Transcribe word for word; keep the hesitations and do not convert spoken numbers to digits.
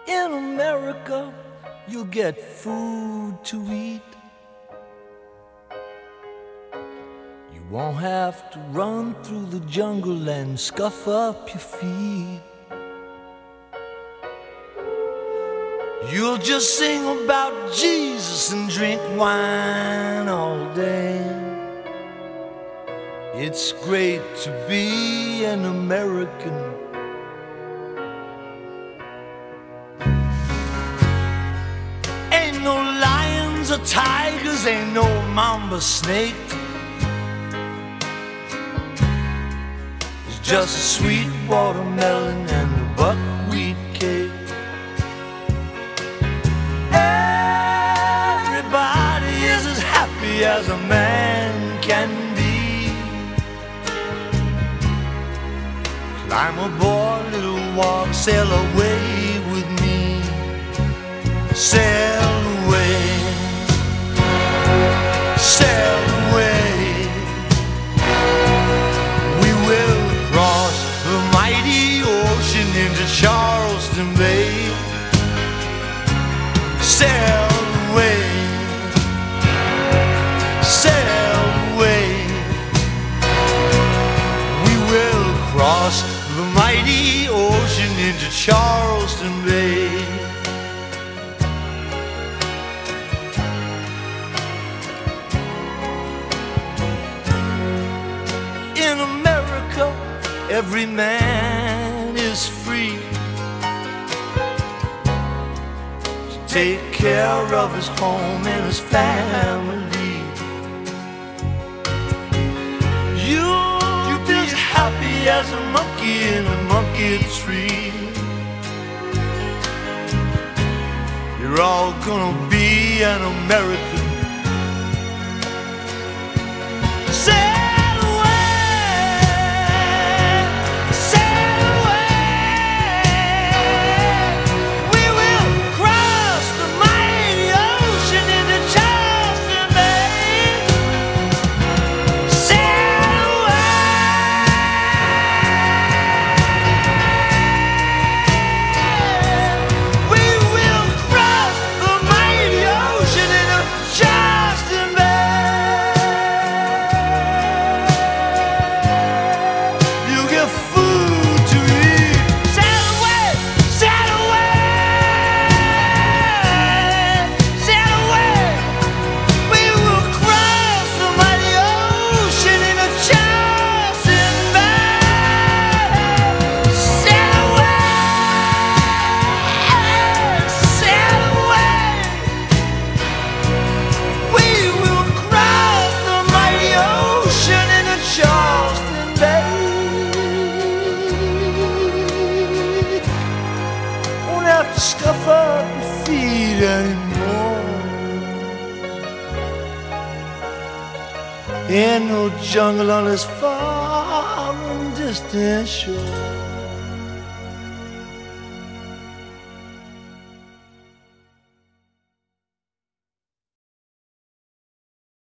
In America, you'll get food to eat. You won't have to run through the jungle and scuff up your feet. You'll just sing about Jesus and drink wine all day. It's great to be an American. Ain't no lions or tigers, ain't no mamba snake. It's just a sweet watermelon and a buckwheat cake. Everybody is as happy as a man can be. Climb aboard, little walk, sail away with me. Sail away, sail away. We will cross the mighty ocean into Charleston Bay. Sail away, sail away. We will cross the mighty ocean into Charleston Bay. In America, every man is free to take care of his home and his family. You'll be as happy as a monkey in a monkey tree. You're all gonna be an American. Sail away, sail away. We will cross the mighty ocean into Charleston Bay. Sail away. We will cross the mighty ocean into Charleston Bay. You get food to eat. Sail away, sail away, sail away. We will cross the mighty ocean into Charleston Bay. Sail away, sail away. We will cross the mighty ocean into Charleston Bay. Won't have to scuff up your feet anymore. Ain't no jungle on this far and distant shore.